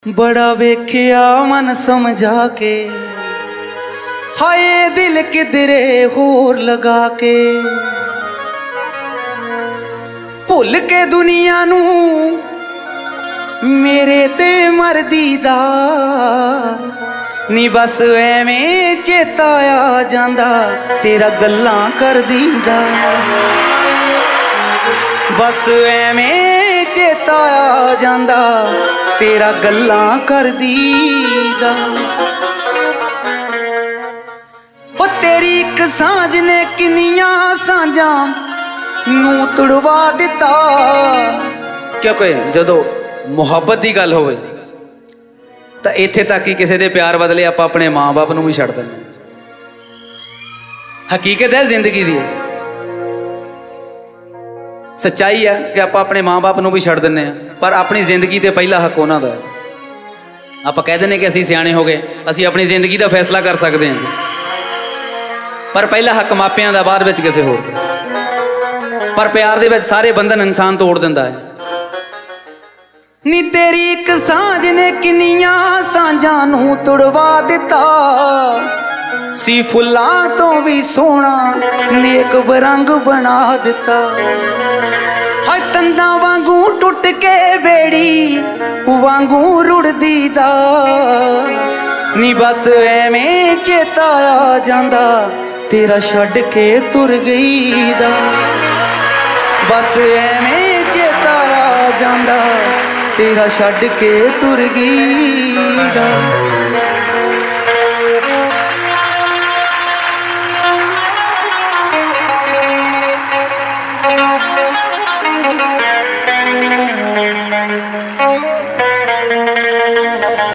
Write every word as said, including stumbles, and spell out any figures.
बड़ा वेख्या मन समझा के, हाय दिल किधरे होर लगा के, भुल के दुनिया नू मेरे ते मरदी दा नी बस एवें चेता आ जांदा तेरा गल्लां करदी दा, बस एवें चेता आ जांदा तेरा गल्लां करदी दा। ओ तेरी इक सांझ ने किन्नियां सांझां नू तुड़वा दिता। क्योंकि जदों मुहब्बत की गल होवे तां इत्थे तक ही किसी दे प्यार बदले आपां अपने माँ बाप नू भी छड्ड दिंदे। हकीकत है जिंदगी दी, सच्चाई है कि आप अपने माँ बाप नू भी छड्ड दिंदे आ, पर अपनी जिंदगी ते पहला हक उन्हां दा है। आप कह दिंदे कि असीं सियाणे हो गए, असीं अपनी जिंदगी का फैसला कर सकते हैं, पर पहला हक मापियां दा बाद विच किसी होर दा। पर प्यार दे विच सारे बंधन इंसान तोड़ दिंदा है। नी तेरी एक सांझ ने किन्नियां सांझां नू तुड़वा दिता, सी फुल्लां तो भी सोहना नेक बरंग बना दिता। हाय तंदा वांगू टुट के बेड़ी वांगू रुड़दी दा नी बस एवें चेता आ जांदा तेरा छड्ड के तुर गई दा, बस एवें चेता आ जांदा तेरा छड्ड के तुर गई दा।